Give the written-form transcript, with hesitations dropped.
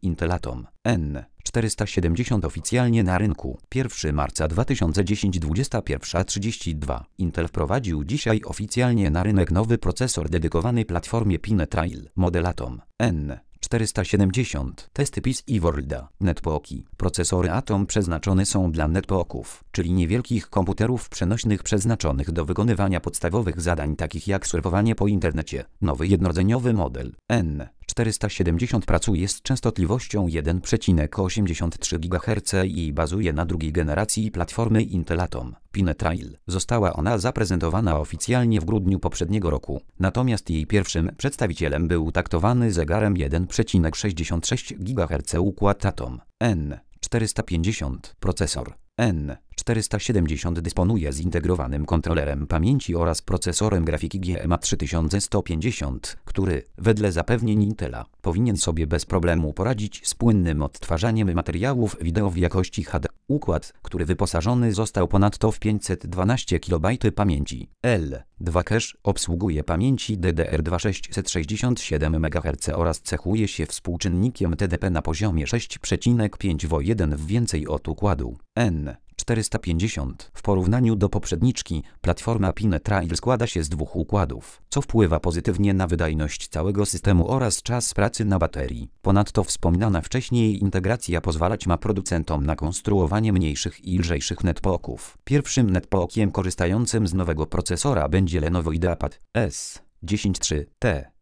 Intel Atom N470 oficjalnie na rynku. 1 marca 2010 21:32. Intel wprowadził dzisiaj oficjalnie na rynek nowy procesor dedykowany platformie Pinetrail. Model Atom N470. Testy PIS i Worlda. Netbooki. Procesory Atom przeznaczone są dla netbooków, czyli niewielkich komputerów przenośnych przeznaczonych do wykonywania podstawowych zadań takich jak surfowanie po internecie. Nowy jednorodzeniowy model N470 pracuje z częstotliwością 1,83 GHz i bazuje na drugiej generacji platformy Intel Atom Pinetrail. Została ona zaprezentowana oficjalnie w grudniu poprzedniego roku, natomiast jej pierwszym przedstawicielem był taktowany zegarem 1,66 GHz układ Atom N450. Procesor N470 dysponuje zintegrowanym kontrolerem pamięci oraz procesorem grafiki GMA 3150, który, wedle zapewnień Intela, powinien sobie bez problemu poradzić z płynnym odtwarzaniem materiałów wideo w jakości HD. Układ, który wyposażony został ponadto w 512 KB pamięci L2 cache, obsługuje pamięci DDR2 667 MHz oraz cechuje się współczynnikiem TDP na poziomie 6,5:1 więcej od układu N450. W porównaniu do poprzedniczki, platforma Pinetrail składa się z dwóch układów, co wpływa pozytywnie na wydajność całego systemu oraz czas pracy na baterii. Ponadto wspomniana wcześniej integracja pozwalać ma producentom na konstruowanie mniejszych i lżejszych netbooków. Pierwszym netbookiem korzystającym z nowego procesora będzie Lenovo IdeaPad S10 III T.